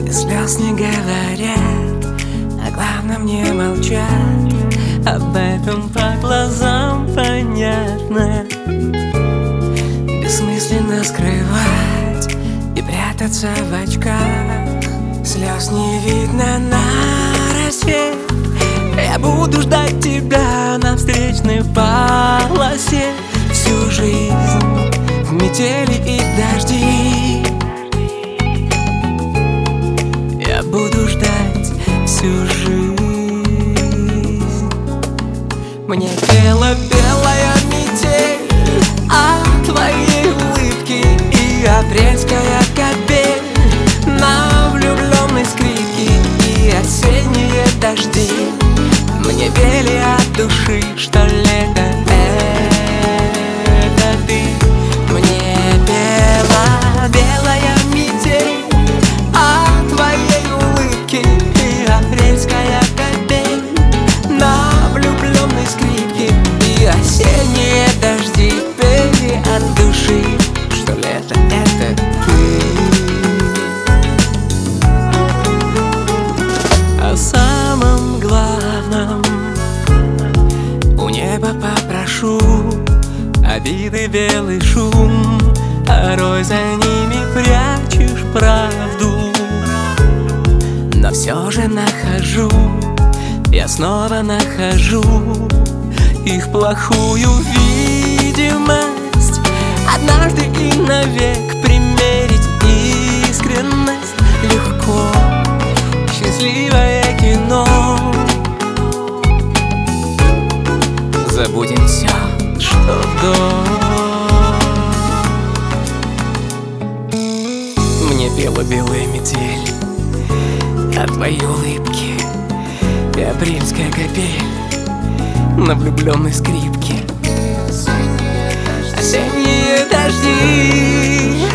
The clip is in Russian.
Без слез не говорят, а главное не молчат. Об этом по глазам понятно. Бессмысленно скрывать и прятаться в очках. Слез не видно на рассвет. Я буду ждать тебя на встречной полосе всю жизнь, в метели и дожди. Я буду ждать всю жизнь. Мне пела белая метель от твоей улыбки и апрельская капель на влюбленной скрипке и осенние дожди. Мне пели от души, что лето — это ты. Мне пела белая метель от твоей улыбки и апрельская капель на влюбленной скрипке и осенние дожди. Пели от души, что лето — это ты. О самом главном у неба попрошу, обиды белый шум, порой за ними прячешь правду. Но все же нахожу, я снова нахожу их плохую видимость. Однажды и навек примерить искренность легко. Счастливое кино. Забудем все, что до. Мне пела белая метель от твоей улыбки и апрельская капель на влюбленной скрипке. Осенние дожди.